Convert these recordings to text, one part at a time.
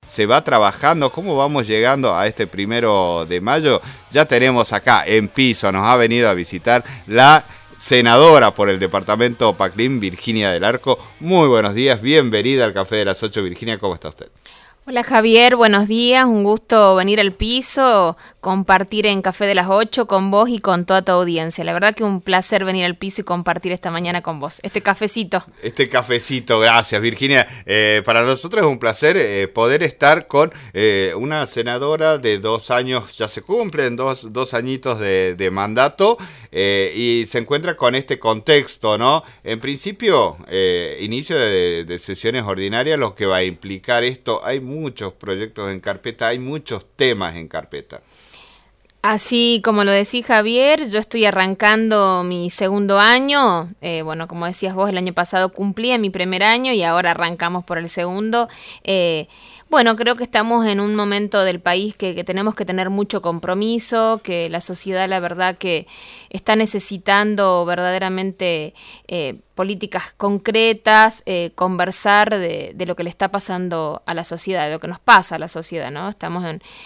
se va trabajando? ¿Cómo vamos llegando a este 1 de mayo? Ya tenemos acá en piso, nos ha venido a visitar la senadora por el departamento Paclín, Virginia del Arco. Muy buenos días, bienvenida al Café de las 8. Virginia, ¿cómo está usted? Hola Javier, buenos días, un gusto venir al piso, compartir en Café de las 8 con vos y con toda tu audiencia. La verdad que un placer venir al piso y compartir esta mañana con vos, este cafecito. Gracias Virginia. Para nosotros es un placer poder estar con una senadora de 2 años, ya se cumplen dos añitos de mandato, y se encuentra con este contexto, ¿no? En principio, inicio de sesiones ordinarias, lo que va a implicar esto, hay muchos proyectos en carpeta, hay muchos temas en carpeta. Así como lo decís Javier, yo estoy arrancando mi segundo año, bueno, como decías vos, el año pasado cumplí mi primer año y ahora arrancamos por el segundo. Bueno, creo que estamos en un momento del país que tenemos que tener mucho compromiso, que la sociedad, la verdad, que está necesitando verdaderamente políticas concretas, conversar de lo que le está pasando a la sociedad, de lo que nos pasa a la sociedad, ¿no? Estamos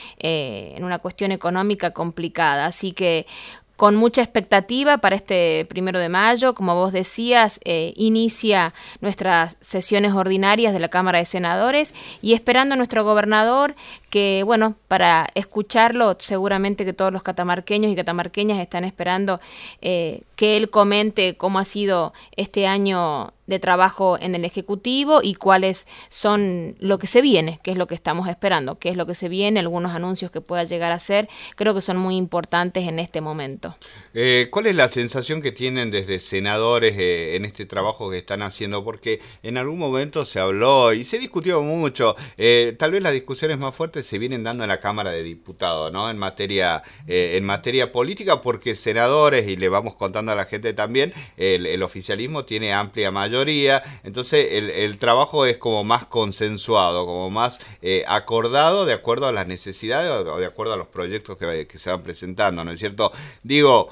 en una cuestión económica complicada, así que con mucha expectativa para este 1 de mayo, como vos decías, inicia nuestras sesiones ordinarias de la Cámara de Senadores y esperando a nuestro gobernador que, bueno, para escucharlo, seguramente que todos los catamarqueños y catamarqueñas están esperando que él comente cómo ha sido este año de trabajo en el Ejecutivo y cuáles son lo que se viene, qué es lo que estamos esperando, qué es lo que se viene, algunos anuncios que pueda llegar a hacer, creo que son muy importantes en este momento. ¿Cuál es la sensación que tienen desde senadores en este trabajo que están haciendo? Porque en algún momento se habló y se discutió mucho, tal vez las discusiones más fuertes se vienen dando en la Cámara de Diputados, ¿no? En materia política, porque senadores, y le vamos contando a la gente también, el oficialismo tiene amplia mayoría, entonces el trabajo es como más consensuado, como más acordado de acuerdo a las necesidades o de acuerdo a los proyectos que se van presentando, ¿no es cierto? Digo,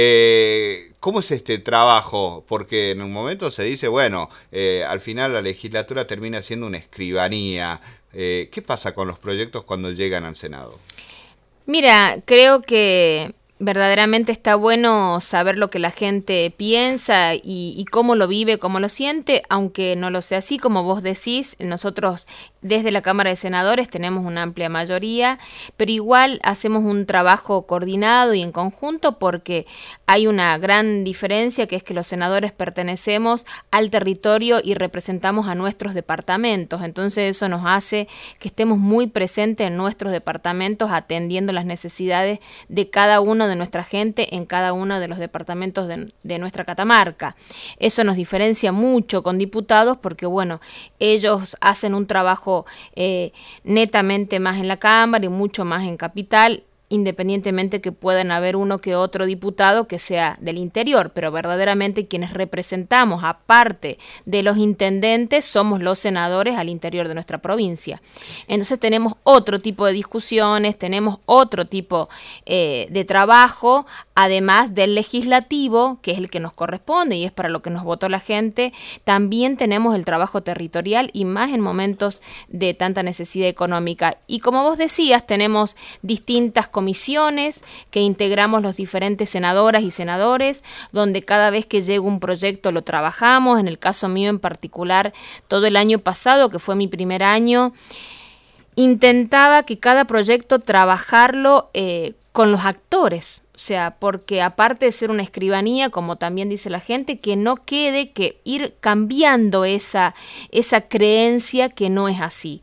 ¿cómo es este trabajo? Porque en un momento se dice, bueno, al final la legislatura termina siendo una escribanía. ¿Qué pasa con los proyectos cuando llegan al Senado? Mira, creo que verdaderamente está bueno saber lo que la gente piensa y cómo lo vive, cómo lo siente, aunque no lo sea así, como vos decís, nosotros desde la Cámara de Senadores tenemos una amplia mayoría, pero igual hacemos un trabajo coordinado y en conjunto porque hay una gran diferencia, que es que los senadores pertenecemos al territorio y representamos a nuestros departamentos, entonces eso nos hace que estemos muy presentes en nuestros departamentos atendiendo las necesidades de cada uno de nuestra gente en cada uno de los departamentos de nuestra Catamarca. Eso nos diferencia mucho con diputados porque, bueno, ellos hacen un trabajo netamente más en la Cámara y mucho más en Capital, independientemente que puedan haber uno que otro diputado que sea del interior, pero verdaderamente quienes representamos, aparte de los intendentes, somos los senadores al interior de nuestra provincia. Entonces tenemos otro tipo de discusiones, tenemos otro tipo de trabajo, además del legislativo, que es el que nos corresponde y es para lo que nos votó la gente. También tenemos el trabajo territorial y más en momentos de tanta necesidad económica. Y como vos decías, tenemos distintas comisiones que integramos los diferentes senadoras y senadores, donde cada vez que llega un proyecto lo trabajamos. En el caso mío en particular, todo el año pasado, que fue mi primer año, intentaba que cada proyecto trabajarlo con los actores. O sea, porque aparte de ser una escribanía, como también dice la gente, que no quede que ir cambiando esa creencia que no es así.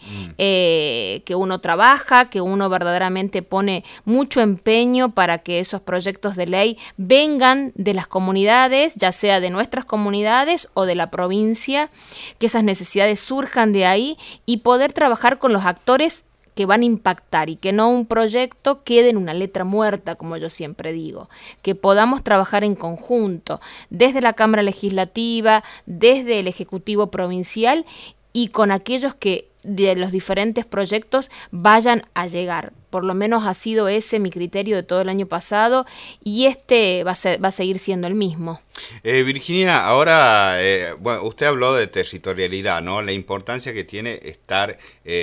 Que uno trabaja, que uno verdaderamente pone mucho empeño para que esos proyectos de ley vengan de las comunidades, ya sea de nuestras comunidades o de la provincia, que esas necesidades surjan de ahí y poder trabajar con los actores que van a impactar y que no un proyecto quede en una letra muerta, como yo siempre digo, que podamos trabajar en conjunto, desde la Cámara Legislativa, desde el Ejecutivo Provincial y con aquellos que de los diferentes proyectos vayan a llegar. por lo menos ha sido ese mi criterio de todo el año pasado y va a seguir siendo el mismo. Virginia, ahora, bueno, usted habló de territorialidad, ¿no? La importancia que tiene estar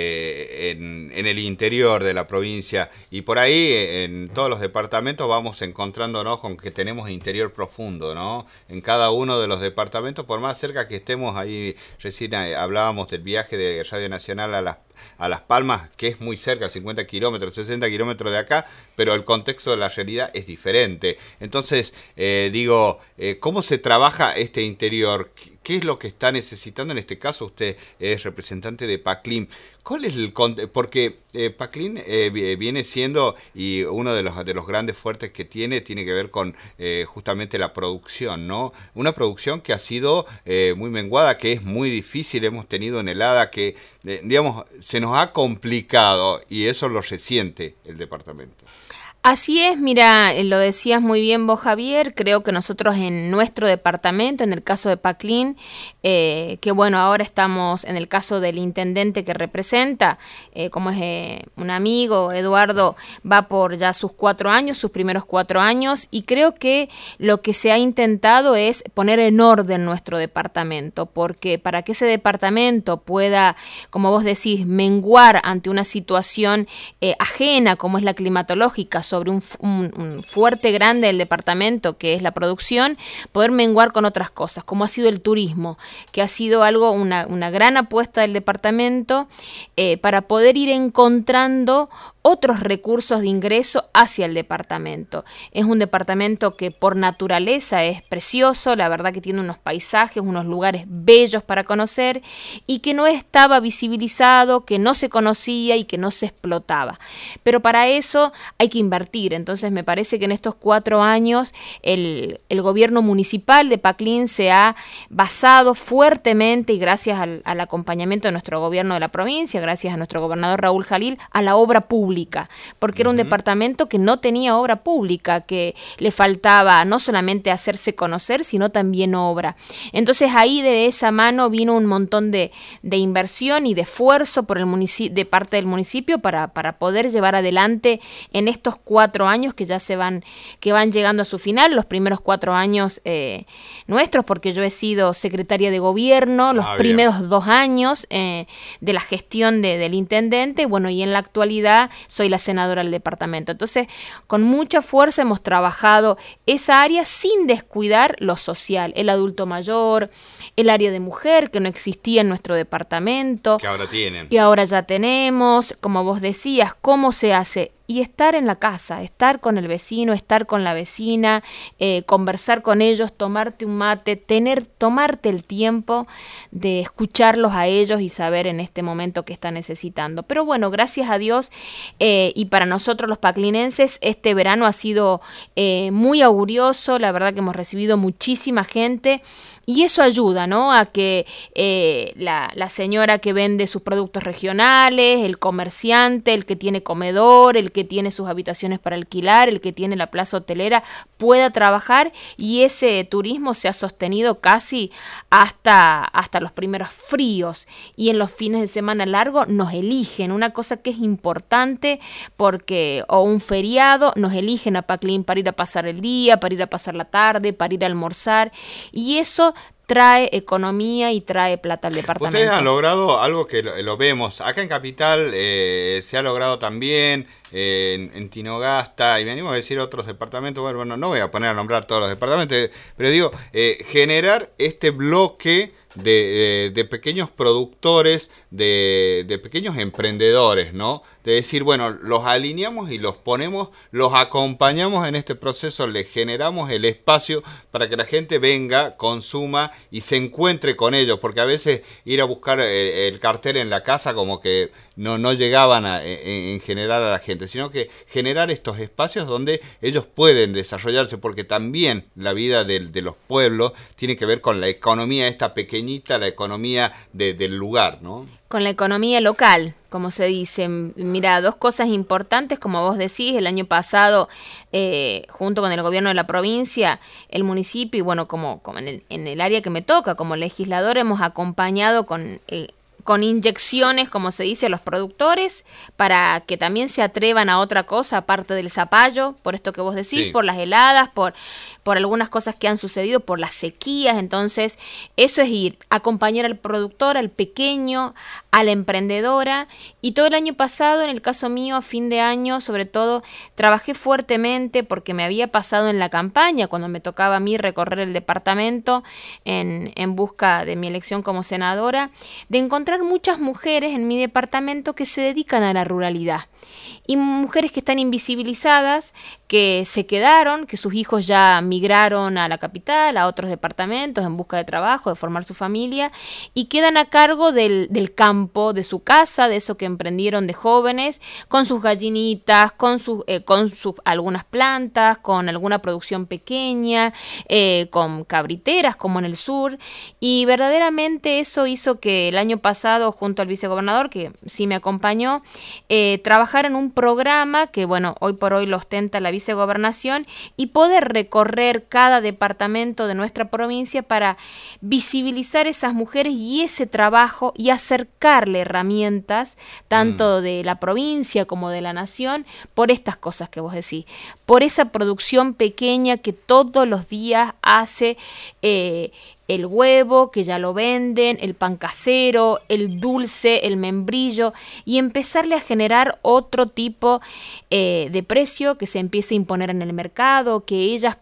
en el interior de la provincia y por ahí en todos los departamentos vamos encontrándonos con que tenemos interior profundo, ¿no? En cada uno de los departamentos, por más cerca que estemos ahí, recién hablábamos del viaje de Radio Nacional a Las Palmas, que es muy cerca, 50 kilómetros, 60 kilómetros de acá, pero el contexto de la realidad es diferente. Entonces, ¿cómo se trabaja este interior? ¿Qué es lo que está necesitando? En este caso, usted es representante de PACLIN. ¿Cuál es el porque PACLIN viene siendo, y uno de los grandes fuertes que tiene que ver con justamente la producción, ¿no? Una producción que ha sido muy menguada, que es muy difícil, hemos tenido en helada, que digamos, se nos ha complicado, y eso lo resiente el departamento. Así es, mira, lo decías muy bien vos, Javier, creo que nosotros en nuestro departamento, en el caso de PACLIN, que bueno, ahora estamos en el caso del intendente que representa, como es un amigo, Eduardo, va por ya sus sus primeros 4 años, y creo que lo que se ha intentado es poner en orden nuestro departamento, porque para que ese departamento pueda, como vos decís, menguar ante una situación ajena como es la climatológica, sobre un fuerte grande del departamento que es la producción, poder menguar con otras cosas, como ha sido el turismo, que ha sido una gran apuesta del departamento para poder ir encontrando otros recursos de ingreso hacia el departamento. Es un departamento que por naturaleza es precioso, la verdad que tiene unos paisajes, unos lugares bellos para conocer y que no estaba visibilizado, que no se conocía y que no se explotaba. Pero para eso hay que invertir, entonces me parece que en estos 4 años el gobierno municipal de PACLIN se ha basado fuertemente y gracias al acompañamiento de nuestro gobierno de la provincia, gracias a nuestro gobernador Raúl Jalil, a la obra pública, porque era un departamento que no tenía obra pública, que le faltaba no solamente hacerse conocer, sino también obra. Entonces ahí de esa mano vino un montón de inversión y de esfuerzo por de parte del municipio para poder llevar adelante en estos 4 años que ya que van llegando a su final, los primeros 4 años nuestros, porque yo he sido secretaria de gobierno los primeros 2 años de la gestión del intendente, bueno, y en la actualidad soy la senadora del departamento. Entonces, con mucha fuerza hemos trabajado esa área sin descuidar lo social, el adulto mayor, el área de mujer que no existía en nuestro departamento. Que ahora tienen. Que ahora ya tenemos, como vos decías, cómo se hace. Y estar en la casa, estar con el vecino, estar con la vecina, conversar con ellos, tomarte un mate, tomarte el tiempo de escucharlos a ellos y saber en este momento qué están necesitando. Pero bueno, gracias a Dios y para nosotros los paclinenses este verano ha sido muy augurioso, la verdad que hemos recibido muchísima gente. Y eso ayuda, ¿no? A que la señora que vende sus productos regionales, el comerciante, el que tiene comedor, el que tiene sus habitaciones para alquilar, el que tiene la plaza hotelera, pueda trabajar y ese turismo se ha sostenido casi hasta los primeros fríos. Y en los fines de semana largo nos eligen, una cosa que es importante porque, o un feriado, nos eligen a PACLIN para ir a pasar el día, para ir a pasar la tarde, para ir a almorzar y eso trae economía y trae plata al departamento. Ustedes han logrado algo que lo vemos. Acá en Capital se ha logrado también, en Tinogasta, y me animo a decir otros departamentos. Bueno, no voy a poner a nombrar todos los departamentos, pero digo, generar este bloque de pequeños productores, de pequeños emprendedores, ¿no? De decir, bueno, los alineamos y los ponemos, los acompañamos en este proceso, les generamos el espacio para que la gente venga, consuma y se encuentre con ellos, porque a veces ir a buscar el cartel en la casa como que no llegaban en general a la gente, sino que generar estos espacios donde ellos pueden desarrollarse, porque también la vida de los pueblos tiene que ver con la economía esta pequeñita, la economía del lugar, ¿no? Con la economía local, como se dice. Mira, 2 cosas importantes, como vos decís, el año pasado, junto con el gobierno de la provincia, el municipio, y bueno, como en el área que me toca, como legislador, hemos acompañado con con inyecciones, como se dice, a los productores, para que también se atrevan a otra cosa, aparte del zapallo, por esto que vos decís, Sí. por las heladas, por algunas cosas que han sucedido, por las sequías. Entonces, eso es ir, acompañar al productor, al pequeño, a la emprendedora. Y todo el año pasado, en el caso mío, a fin de año, sobre todo, trabajé fuertemente porque me había pasado en la campaña, cuando me tocaba a mí recorrer el departamento en busca de mi elección como senadora, de encontrar muchas mujeres en mi departamento que se dedican a la ruralidad. Y mujeres que están invisibilizadas, que se quedaron, que sus hijos ya migraron a la capital, a otros departamentos en busca de trabajo, de formar su familia, y quedan a cargo del campo, de su casa, de eso que emprendieron de jóvenes, con sus gallinitas, con sus algunas plantas, con alguna producción pequeña, con cabriteras como en el sur. Y verdaderamente eso hizo que el año pasado, junto al vicegobernador, que sí me acompañó, trabajar en un programa que, bueno, hoy por hoy lo ostenta la vicegobernación, y poder recorrer cada departamento de nuestra provincia para visibilizar esas mujeres y ese trabajo, y acercarle herramientas tanto de la provincia como de la nación, por estas cosas que vos decís, por esa producción pequeña que todos los días hace el huevo, que ya lo venden, el pan casero, el dulce, el membrillo, y empezarle a generar otro tipo de precio que se empiece a imponer en el mercado, que ellas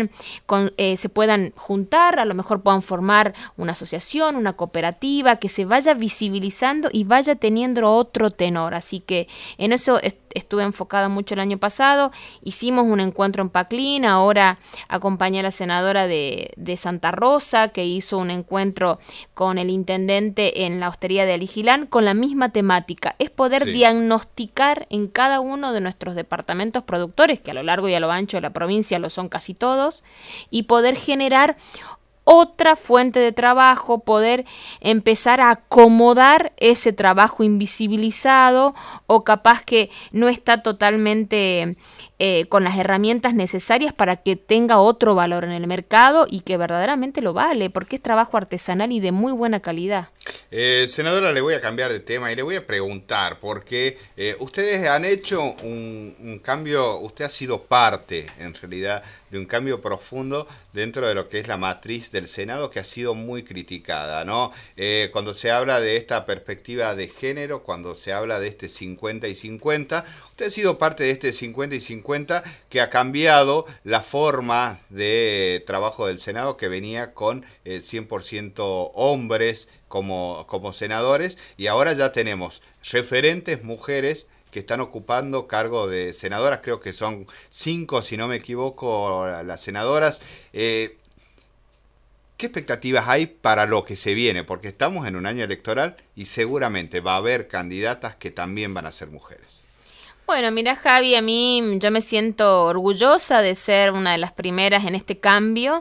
se puedan juntar, a lo mejor puedan formar una asociación, una cooperativa, que se vaya visibilizando y vaya teniendo otro tenor. Así que en eso estuve enfocada mucho el año pasado. Hicimos un encuentro en Paclín, ahora acompañé a la senadora de Santa Rosa, que hizo un encuentro con el intendente en la hostería de Aligilán, con la misma temática. Es poder diagnosticar en cada uno de nuestros departamentos productores, que a lo largo y a lo ancho de la provincia lo son casi todos, y poder generar otra fuente de trabajo, poder empezar a acomodar ese trabajo invisibilizado, o capaz que no está totalmente con las herramientas necesarias para que tenga otro valor en el mercado, y que verdaderamente lo vale, porque es trabajo artesanal y de muy buena calidad. Senadora, le voy a cambiar de tema y le voy a preguntar, porque ustedes han hecho un cambio, usted ha sido parte, en realidad, de un cambio profundo dentro de lo que es la matriz del Senado, que ha sido muy criticada, ¿no? Cuando se habla de esta perspectiva de género, cuando se habla de este 50 y 50, usted ha sido parte de este 50 y 50 que ha cambiado la forma de trabajo del Senado, que venía con 100% hombres como senadores, y ahora ya tenemos referentes mujeres que están ocupando cargo de senadoras. Creo que son 5, si no me equivoco, las senadoras. ¿Qué expectativas hay para lo que se viene? Porque estamos en un año electoral y seguramente va a haber candidatas que también van a ser mujeres. Bueno, mira, Javi, yo me siento orgullosa de ser una de las primeras en este cambio.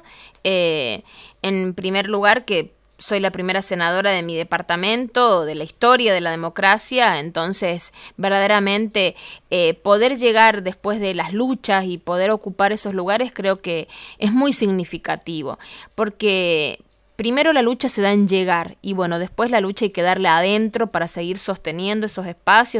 En primer lugar, que soy la primera senadora de mi departamento, de la historia de la democracia. Entonces, verdaderamente, poder llegar después de las luchas y poder ocupar esos lugares, creo que es muy significativo, porque primero la lucha se da en llegar, y bueno, después la lucha hay que darle adentro para seguir sosteniendo esos espacios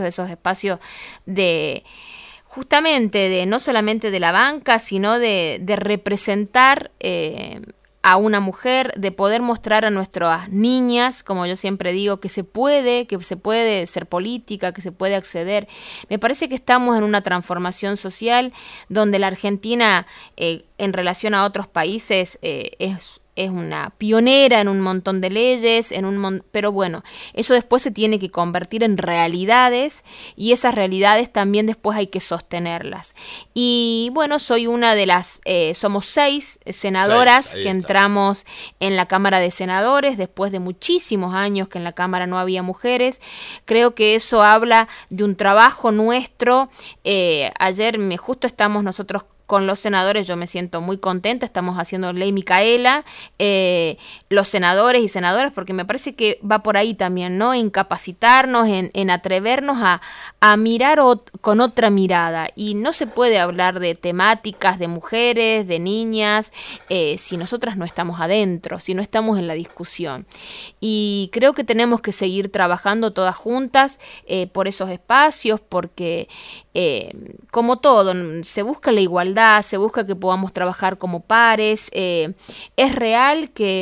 de justamente, de no solamente de la banca, sino de representar a una mujer, de poder mostrar a nuestras niñas, como yo siempre digo, que se puede ser política, que se puede acceder. Me parece que estamos en una transformación social donde la Argentina, en relación a otros países, es una pionera en un montón de leyes, pero bueno, eso después se tiene que convertir en realidades, y esas realidades también después hay que sostenerlas. Y bueno, soy una de las, somos 6 senadoras que entramos en la Cámara de Senadores después de muchísimos años que en la Cámara no había mujeres. Creo que eso habla de un trabajo nuestro. Ayer justo estamos nosotros con los senadores yo me siento muy contenta, estamos haciendo ley Micaela, los senadores y senadoras, porque me parece que va por ahí también, ¿no? En capacitarnos, en atrevernos a mirar con otra mirada, y no se puede hablar de temáticas de mujeres, de niñas, si nosotras no estamos adentro, si no estamos en la discusión. Y creo que tenemos que seguir trabajando todas juntas por esos espacios, porque como todo, se busca la igualdad, se busca que podamos trabajar como pares. Es real que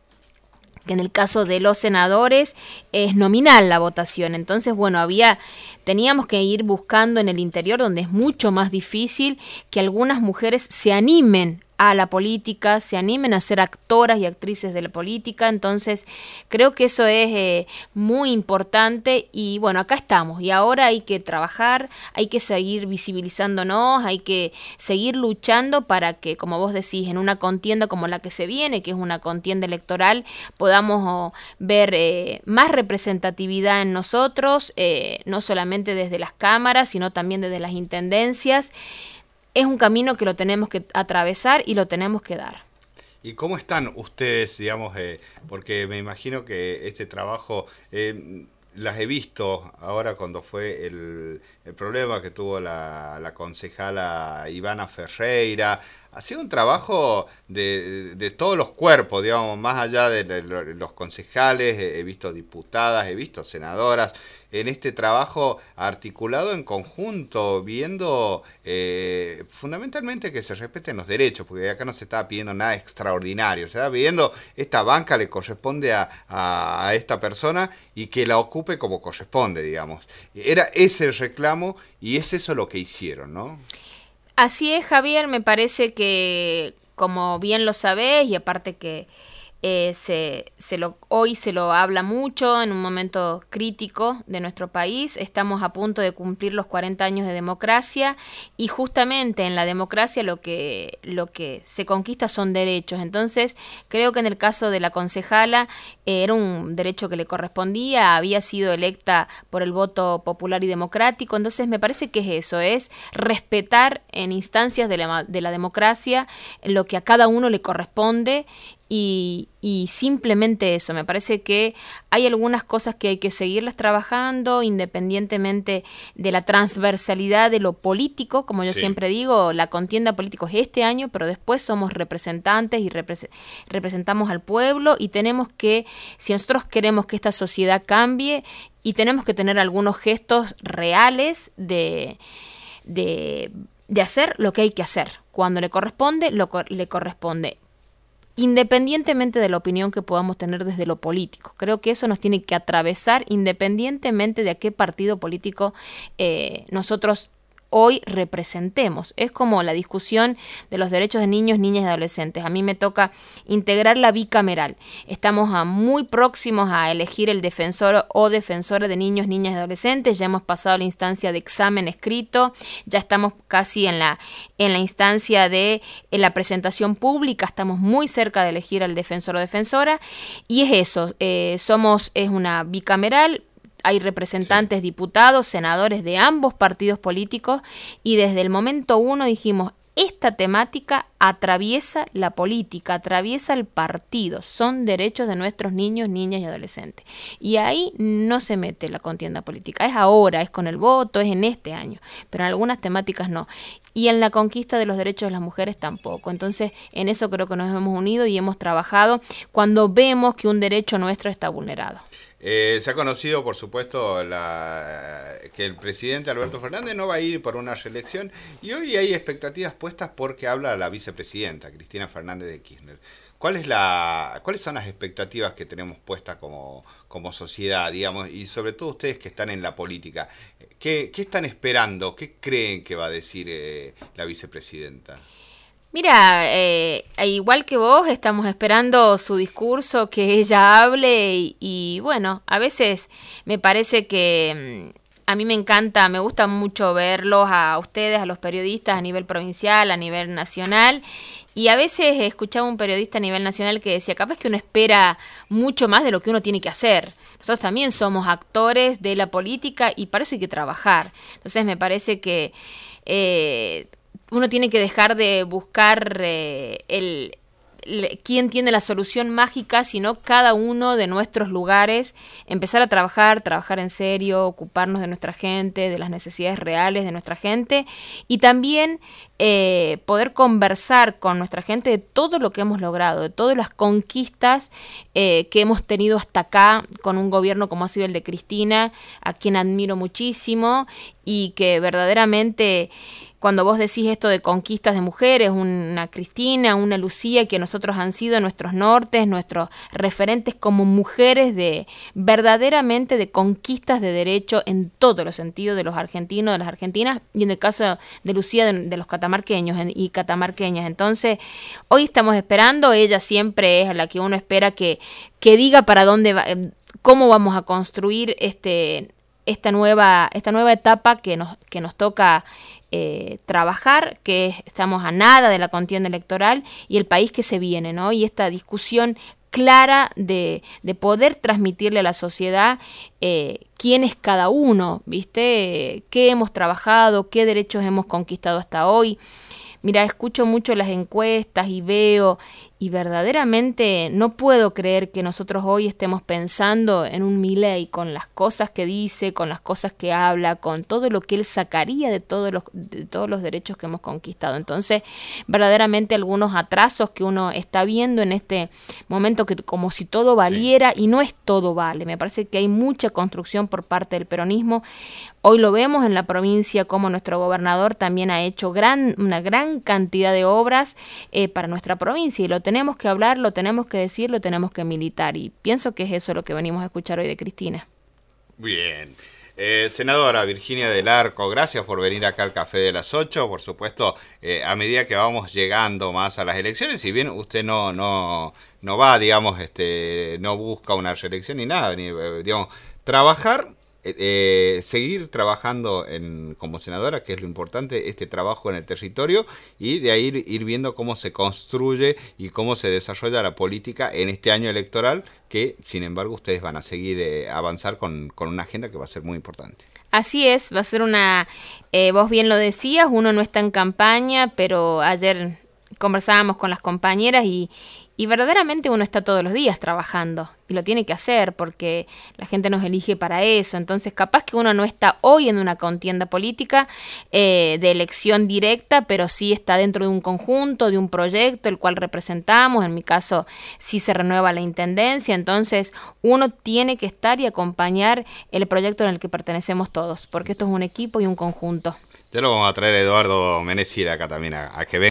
en el caso de los senadores es nominal la votación, entonces bueno, teníamos que ir buscando en el interior, donde es mucho más difícil que algunas mujeres se animen a la política, se animen a ser actoras y actrices de la política. Entonces creo que eso es muy importante, y bueno, acá estamos, y ahora hay que trabajar, hay que seguir visibilizándonos, hay que seguir luchando para que, como vos decís, en una contienda como la que se viene, que es una contienda electoral, podamos ver más representatividad en nosotros, no solamente desde las cámaras, sino también desde las intendencias. Es un camino que lo tenemos que atravesar y lo tenemos que dar. ¿Y cómo están ustedes, digamos, porque me imagino que este trabajo, las he visto ahora cuando fue el problema que tuvo la concejala Ivana Ferreira? Ha sido un trabajo de todos los cuerpos, digamos, más allá de los concejales, he visto diputadas, he visto senadoras, en este trabajo articulado en conjunto, viendo fundamentalmente que se respeten los derechos, porque acá no se está pidiendo nada extraordinario, se está pidiendo esta banca le corresponde a esta persona y que la ocupe como corresponde, digamos. Era ese el reclamo y es eso lo que hicieron, ¿no? Así es, Javier, me parece que, como bien lo sabés, y aparte que hoy se lo habla mucho en un momento crítico de nuestro país, estamos a punto de cumplir los 40 años de democracia, y justamente en la democracia lo que se conquista son derechos. Entonces creo que en el caso de la concejala era un derecho que le correspondía, había sido electa por el voto popular y democrático. Entonces me parece que es eso, es respetar en instancias de la democracia lo que a cada uno le corresponde. Y simplemente eso, me parece que hay algunas cosas que hay que seguirlas trabajando independientemente de la transversalidad de lo político, como yo siempre digo, la contienda política es este año, pero después somos representantes y representamos al pueblo, y tenemos que, si nosotros queremos que esta sociedad cambie, y tenemos que tener algunos gestos reales de hacer lo que hay que hacer, cuando le corresponde, le corresponde, independientemente de la opinión que podamos tener desde lo político. Creo que eso nos tiene que atravesar independientemente de a qué partido político nosotros hoy representemos. Es como la discusión de los derechos de niños, niñas y adolescentes. A mí me toca integrar la bicameral. Estamos muy próximos a elegir el defensor o defensora de niños, niñas y adolescentes. Ya hemos pasado la instancia de examen escrito, ya estamos casi en la instancia de la presentación pública, estamos muy cerca de elegir al defensor o defensora, y es eso, es una bicameral. Hay representantes, diputados, senadores de ambos partidos políticos, y desde el momento uno dijimos, esta temática atraviesa la política, atraviesa el partido, son derechos de nuestros niños, niñas y adolescentes. Y ahí no se mete la contienda política, es ahora, es con el voto, es en este año, pero en algunas temáticas no. Y en la conquista de los derechos de las mujeres tampoco. Entonces, en eso creo que nos hemos unido y hemos trabajado cuando vemos que un derecho nuestro está vulnerado. Se ha conocido, por supuesto, que el presidente Alberto Fernández no va a ir por una reelección, y hoy hay expectativas puestas porque habla la vicepresidenta, Cristina Fernández de Kirchner. ¿Cuáles son las expectativas que tenemos puestas como sociedad, digamos, y sobre todo ustedes que están en la política? ¿Qué están esperando? ¿Qué creen que va a decir la vicepresidenta? Mira, igual que vos, estamos esperando su discurso, que ella hable, y bueno, a veces me parece que a mí me gusta mucho verlos a ustedes, a los periodistas a nivel provincial, a nivel nacional, y a veces escuchaba un periodista a nivel nacional que decía, capaz que uno espera mucho más de lo que uno tiene que hacer. Nosotros también somos actores de la política y para eso hay que trabajar. Entonces me parece que uno tiene que dejar de buscar quién tiene la solución mágica, sino cada uno de nuestros lugares, empezar a trabajar en serio, ocuparnos de nuestra gente, de las necesidades reales de nuestra gente, y también poder conversar con nuestra gente de todo lo que hemos logrado, de todas las conquistas que hemos tenido hasta acá con un gobierno como ha sido el de Cristina, a quien admiro muchísimo, y que verdaderamente, cuando vos decís esto de conquistas de mujeres, una Cristina, una Lucía, que nosotros han sido nuestros nortes, nuestros referentes como mujeres de verdaderamente de conquistas de derecho en todos los sentidos de los argentinos, de las argentinas, y en el caso de Lucía, de los catamarqueños y catamarqueñas. Entonces, hoy estamos esperando, ella siempre es la que uno espera que diga para dónde va, cómo vamos a construir esta nueva etapa que nos toca trabajar, que estamos a nada de la contienda electoral y el país que se viene, ¿no? Y esta discusión clara de poder transmitirle a la sociedad quién es cada uno, ¿viste? Qué hemos trabajado, qué derechos hemos conquistado hasta hoy. Mira, escucho mucho las encuestas y veo, y verdaderamente no puedo creer que nosotros hoy estemos pensando en un Milei con las cosas que dice, con las cosas que habla, con todo lo que él sacaría de todos los derechos que hemos conquistado. Entonces, verdaderamente algunos atrasos que uno está viendo en este momento, que como si todo valiera, sí, y no es todo vale. Me parece que hay mucha construcción por parte del peronismo. Hoy lo vemos en la provincia como nuestro gobernador también ha hecho una gran cantidad de obras para nuestra provincia, y lo tenemos que hablar, lo tenemos que decir, lo tenemos que militar, y pienso que es eso lo que venimos a escuchar hoy de Cristina. Bien. Senadora Virginia del Arco, gracias por venir acá al Café de las 8. Por supuesto, a medida que vamos llegando más a las elecciones, si bien usted no va, digamos, no busca una reelección ni nada, digamos, trabajar, seguir trabajando como senadora, que es lo importante, este trabajo en el territorio, y de ahí ir viendo cómo se construye y cómo se desarrolla la política en este año electoral, que sin embargo ustedes van a seguir avanzar con una agenda que va a ser muy importante. Así es, va a ser vos bien lo decías, uno no está en campaña, pero ayer conversábamos con las compañeras y verdaderamente uno está todos los días trabajando, y lo tiene que hacer porque la gente nos elige para eso. Entonces capaz que uno no está hoy en una contienda política de elección directa, pero sí está dentro de un conjunto, de un proyecto el cual representamos. En mi caso sí se renueva la intendencia, entonces uno tiene que estar y acompañar el proyecto en el que pertenecemos todos, porque esto es un equipo y un conjunto. Ya lo vamos a traer a Eduardo Menezir acá también a que venga.